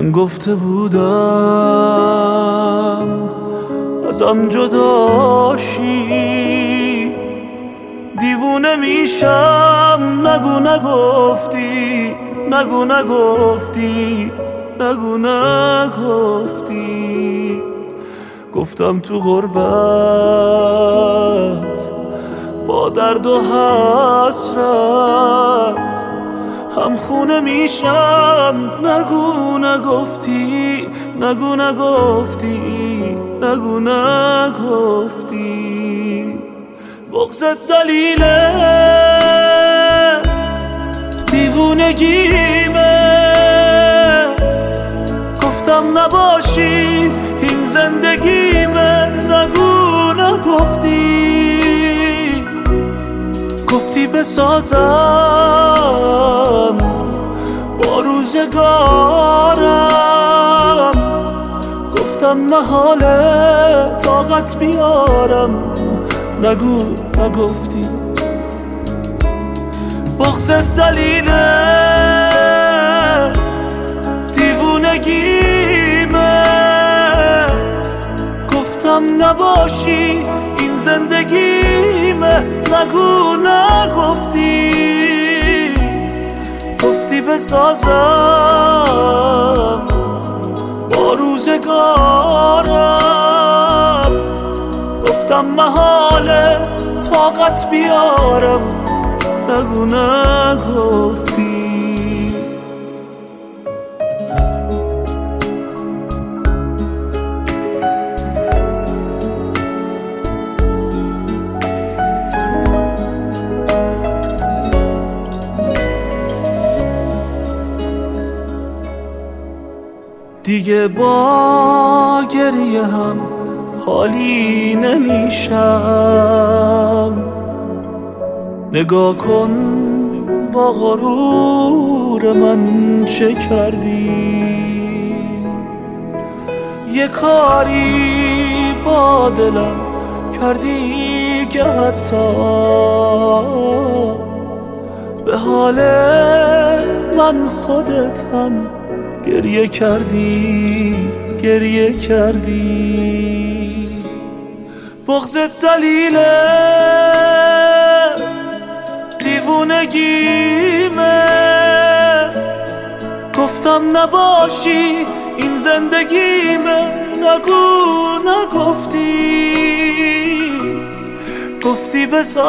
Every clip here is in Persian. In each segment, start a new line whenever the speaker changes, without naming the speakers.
گفته بودم ازم جداشی، دیوونه میشم. نگو نگفتی، نگو نگفتی، نگو نگفتی. گفتم تو غربت با درد و حسرت هم خونه میشم. نگو نگفتی، نگو نگفتی، نگو نگفتی. بغضت دلیله دیوونگیمه. گفتم نباشی این زندگیمه. نگو نگفتی، گفتی بسازم با روزگارم. گفتم محاله طاقت بیارم. نگو نگفتی. بغضت دلیله دیوونگیمه. گفتم نباشی این زندگیمه. نگو نگفتی، گفتی بسازم با روزگارم. گفتم محاله طاقت بیارم. نگو نگفتی. دیگه با گریه هم خالی نمیشم. نگاه کن با غرور من چه کردی. یه کاری با دلم کردی که حتی به حال من خودت هم گریه کردی، گریه کردی. بغضت دلیله دیوونگیمه. گفتم نباشی این زندگیمه. نگو نگفتی، گفتی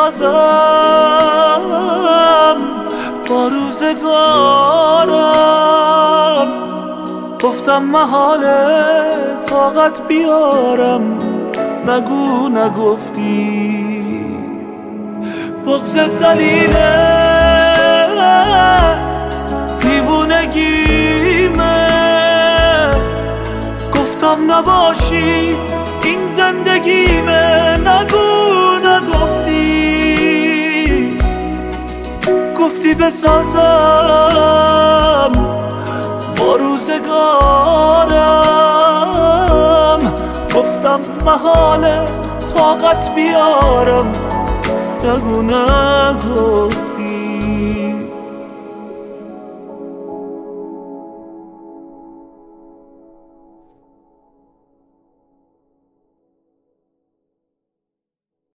بسازم با روزگارم. گفتم محاله طاقت بیارم. نگو نگفتی. بغضت دلیله دیوونگیمه. گفتم نباشی این زندگیمه. نگو نگفتی، گفتی بسازم با روزگارم. گفتم محاله طاقت بیارم. نگو نگو.